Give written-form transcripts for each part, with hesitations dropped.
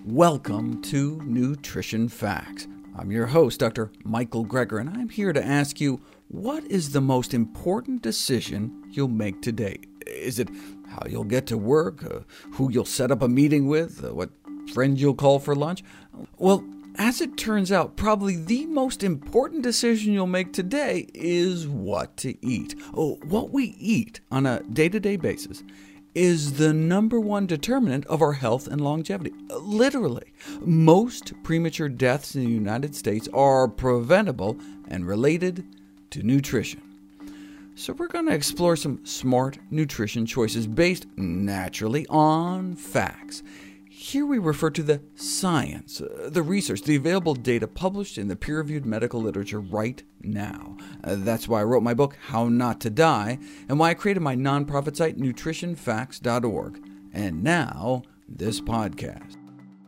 Welcome to Nutrition Facts. I'm your host, Dr. Michael Greger, and I'm here to ask you, what is the most important decision you'll make today? Is it how you'll get to work, who you'll set up a meeting with, what friend you'll call for lunch? Well, as it turns out, probably the most important decision you'll make today is what to eat. What we eat on a day-to-day basis is the number one determinant of our health and longevity. Literally, most premature deaths in the United States are preventable and related to nutrition. So we're going to explore some smart nutrition choices based naturally on facts. Here we refer to the science, the research, the available data published in the peer-reviewed medical literature right now. That's why I wrote my book, How Not to Die, and why I created my nonprofit site, nutritionfacts.org. And now, this podcast.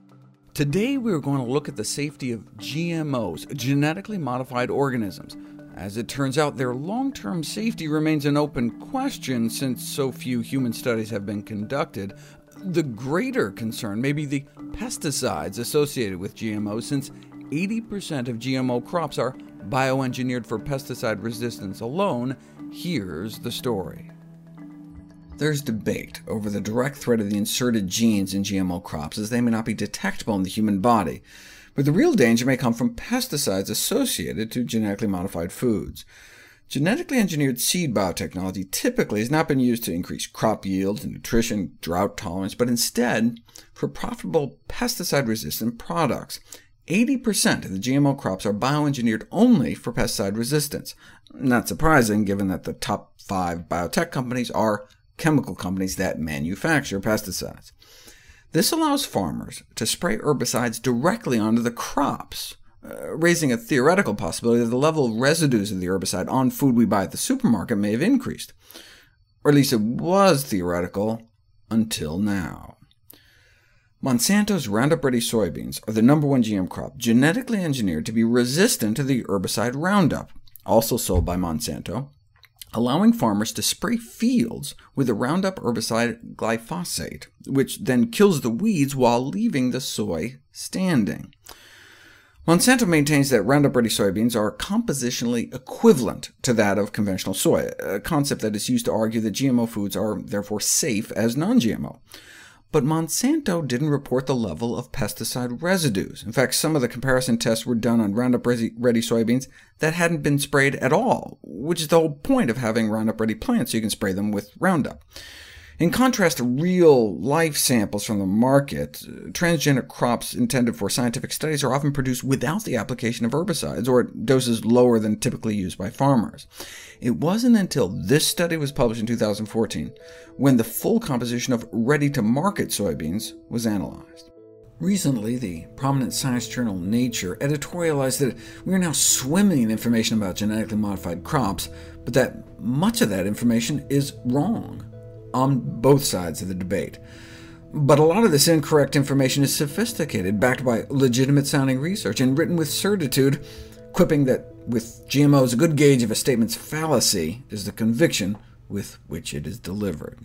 Today we're going to look at the safety of GMOs, genetically modified organisms. As it turns out, their long-term safety remains an open question since so few human studies have been conducted. The greater concern may be the pesticides associated with GMOs, since 80% of GMO crops are bioengineered for pesticide resistance alone. Here's the story. There's debate over the direct threat of the inserted genes in GMO crops, as they may not be detectable in the human body. But the real danger may come from pesticides associated to genetically modified foods. Genetically engineered seed biotechnology typically has not been used to increase crop yield, nutrition, drought tolerance, but instead for profitable pesticide-resistant products. 80% of the GMO crops are bioengineered only for pesticide resistance. Not surprising, given that the top 5 biotech companies are chemical companies that manufacture pesticides. This allows farmers to spray herbicides directly onto the crops, raising a theoretical possibility that the level of residues of the herbicide on food we buy at the supermarket may have increased. Or at least it was theoretical until now. Monsanto's Roundup Ready soybeans are the #1 GM crop genetically engineered to be resistant to the herbicide Roundup, also sold by Monsanto, allowing farmers to spray fields with the Roundup herbicide glyphosate, which then kills the weeds while leaving the soy standing. Monsanto maintains that Roundup Ready soybeans are compositionally equivalent to that of conventional soy, a concept that is used to argue that GMO foods are therefore safe as non-GMO. But Monsanto didn't report the level of pesticide residues. In fact, some of the comparison tests were done on Roundup Ready soybeans that hadn't been sprayed at all, which is the whole point of having Roundup Ready plants, so you can spray them with Roundup. In contrast to real-life samples from the market, transgenic crops intended for scientific studies are often produced without the application of herbicides, or at doses lower than typically used by farmers. It wasn't until this study was published in 2014 when the full composition of ready-to-market soybeans was analyzed. Recently, the prominent science journal Nature editorialized that we are now swimming in information about genetically modified crops, but that much of that information is wrong on both sides of the debate. But a lot of this incorrect information is sophisticated, backed by legitimate-sounding research, and written with certitude, quipping that with GMOs, a good gauge of a statement's fallacy is the conviction with which it is delivered.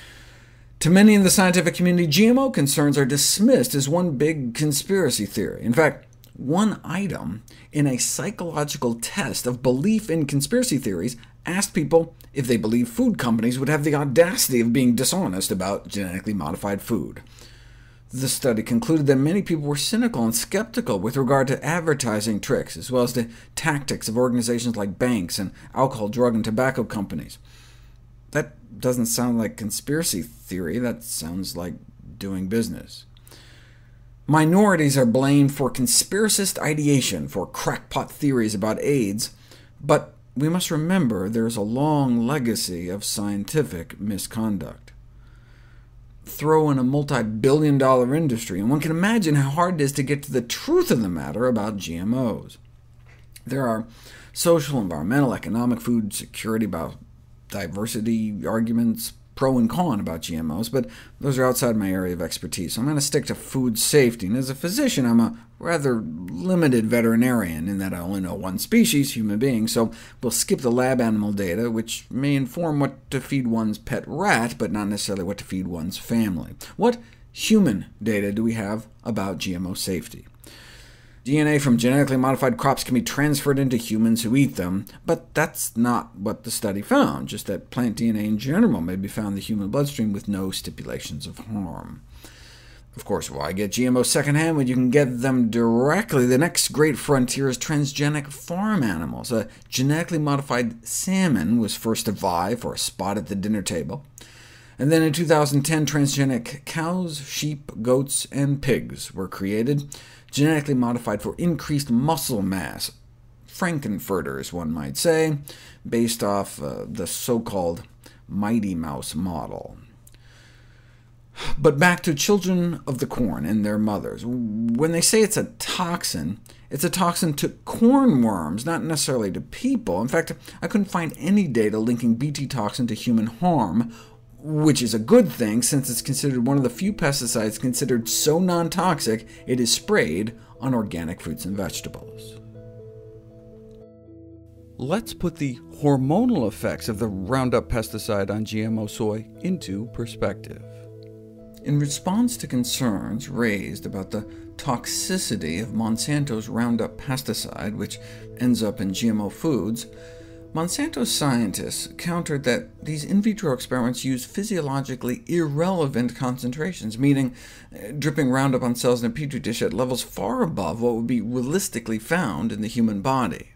To many in the scientific community, GMO concerns are dismissed as one big conspiracy theory. In fact, one item in a psychological test of belief in conspiracy theories asked people if they believed food companies would have the audacity of being dishonest about genetically modified food. The study concluded that many people were cynical and skeptical with regard to advertising tricks, as well as the tactics of organizations like banks and alcohol, drug, and tobacco companies. That doesn't sound like conspiracy theory, that sounds like doing business. Minorities are blamed for conspiracist ideation, for crackpot theories about AIDS, but we must remember there is a long legacy of scientific misconduct. Throw in a multi-billion-dollar industry, and one can imagine how hard it is to get to the truth of the matter about GMOs. There are social, environmental, economic, food security, biodiversity arguments, pro and con about GMOs, but those are outside my area of expertise, so I'm going to stick to food safety. And as a physician, I'm a rather limited veterinarian in that I only know one species, human beings, so we'll skip the lab animal data, which may inform what to feed one's pet rat, but not necessarily what to feed one's family. What human data do we have about GMO safety? DNA from genetically modified crops can be transferred into humans who eat them, but that's not what the study found, just that plant DNA in general may be found in the human bloodstream with no stipulations of harm. Of course, why get GMOs secondhand when you can get them directly? The next great frontier is transgenic farm animals. A genetically modified salmon was first to vie for a spot at the dinner table. And then in 2010, transgenic cows, sheep, goats, and pigs were created, genetically modified for increased muscle mass, Frankenfurters, one might say, based off the so-called Mighty Mouse model. But back to children of the corn and their mothers. When they say it's a toxin to corn worms, not necessarily to people. In fact, I couldn't find any data linking Bt toxin to human harm, which is a good thing, since it's considered one of the few pesticides considered so non-toxic it is sprayed on organic fruits and vegetables. Let's put the hormonal effects of the Roundup pesticide on GMO soy into perspective. In response to concerns raised about the toxicity of Monsanto's Roundup pesticide, which ends up in GMO foods, Monsanto's scientists countered that these in vitro experiments use physiologically irrelevant concentrations, meaning dripping Roundup on cells in a petri dish at levels far above what would be realistically found in the human body.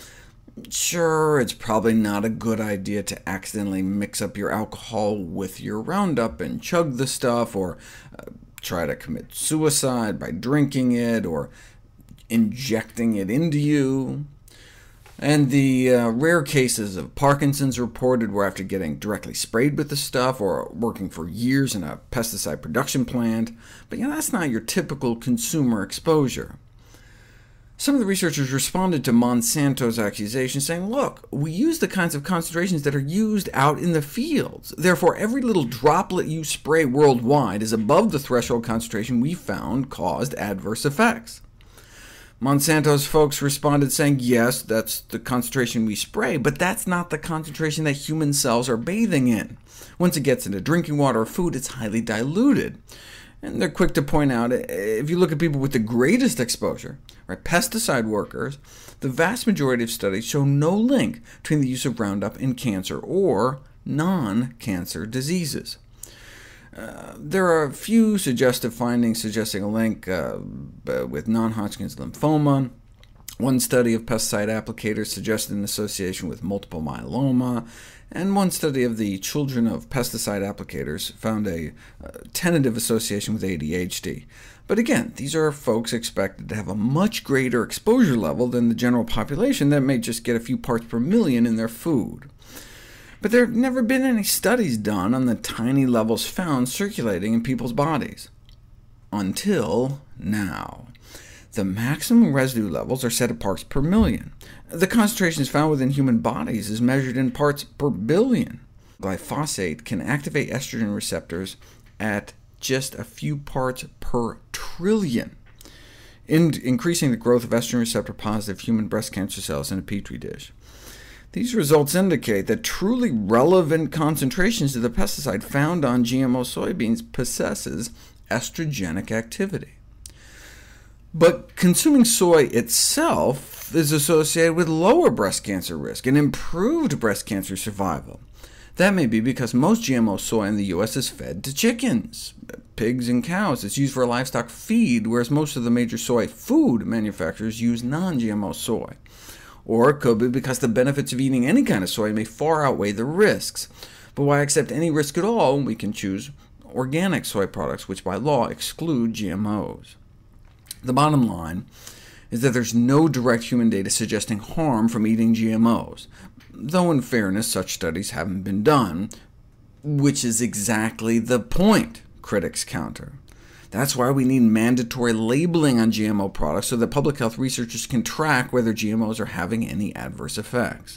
Sure, it's probably not a good idea to accidentally mix up your alcohol with your Roundup and chug the stuff, or try to commit suicide by drinking it or injecting it into you. And the rare cases of Parkinson's reported were after getting directly sprayed with the stuff or working for years in a pesticide production plant. But that's not your typical consumer exposure. Some of the researchers responded to Monsanto's accusations, saying, look, we use the kinds of concentrations that are used out in the fields. Therefore, every little droplet you spray worldwide is above the threshold concentration we found caused adverse effects. Monsanto's folks responded saying, yes, that's the concentration we spray, but that's not the concentration that human cells are bathing in. Once it gets into drinking water or food, it's highly diluted. And they're quick to point out, if you look at people with the greatest exposure, pesticide workers, the vast majority of studies show no link between the use of Roundup in cancer or non-cancer diseases. There are a few suggestive findings suggesting a link with non-Hodgkin's lymphoma. One study of pesticide applicators suggested an association with multiple myeloma, and one study of the children of pesticide applicators found a tentative association with ADHD. But again, these are folks expected to have a much greater exposure level than the general population that may just get a few parts per million in their food. But there have never been any studies done on the tiny levels found circulating in people's bodies. Until now. The maximum residue levels are set at parts per million. The concentrations found within human bodies is measured in parts per billion. Glyphosate can activate estrogen receptors at just a few parts per trillion, increasing the growth of estrogen receptor-positive human breast cancer cells in a petri dish. These results indicate that truly relevant concentrations of the pesticide found on GMO soybeans possesses estrogenic activity. But consuming soy itself is associated with lower breast cancer risk and improved breast cancer survival. That may be because most GMO soy in the U.S. is fed to chickens, pigs, and cows. It's used for livestock feed, whereas most of the major soy food manufacturers use non-GMO soy. Or it could be because the benefits of eating any kind of soy may far outweigh the risks. But why accept any risk at all when we can choose organic soy products, which by law exclude GMOs? The bottom line is that there's no direct human data suggesting harm from eating GMOs, though in fairness such studies haven't been done, which is exactly the point, critics counter. That's why we need mandatory labeling on GMO products so that public health researchers can track whether GMOs are having any adverse effects.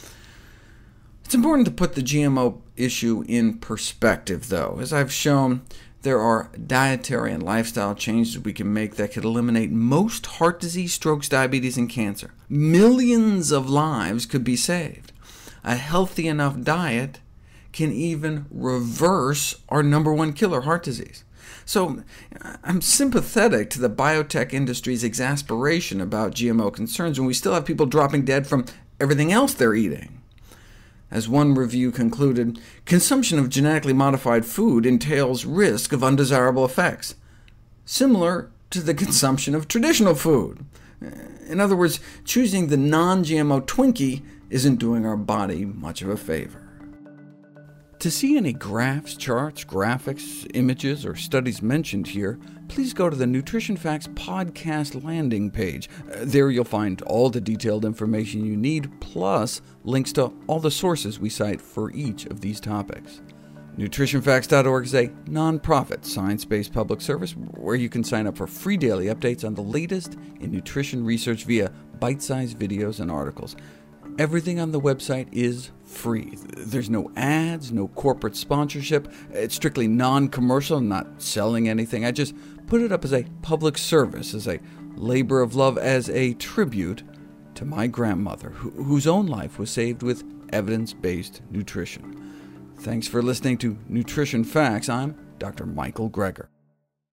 It's important to put the GMO issue in perspective, though. As I've shown, there are dietary and lifestyle changes we can make that could eliminate most heart disease, strokes, diabetes, and cancer. Millions of lives could be saved. A healthy enough diet can even reverse our #1 killer, heart disease. So I'm sympathetic to the biotech industry's exasperation about GMO concerns when we still have people dropping dead from everything else they're eating. As one review concluded, consumption of genetically modified food entails risk of undesirable effects, similar to the consumption of traditional food. In other words, choosing the non-GMO Twinkie isn't doing our body much of a favor. To see any graphs, charts, graphics, images, or studies mentioned here, please go to the Nutrition Facts podcast landing page. There you'll find all the detailed information you need, plus links to all the sources we cite for each of these topics. NutritionFacts.org is a non-profit, science-based public service where you can sign up for free daily updates on the latest in nutrition research via bite-sized videos and articles. Everything on the website is free. There's no ads, no corporate sponsorship. It's strictly non-commercial, not selling anything. I just put it up as a public service, as a labor of love, as a tribute to my grandmother, whose own life was saved with evidence-based nutrition. Thanks for listening to Nutrition Facts. I'm Dr. Michael Greger.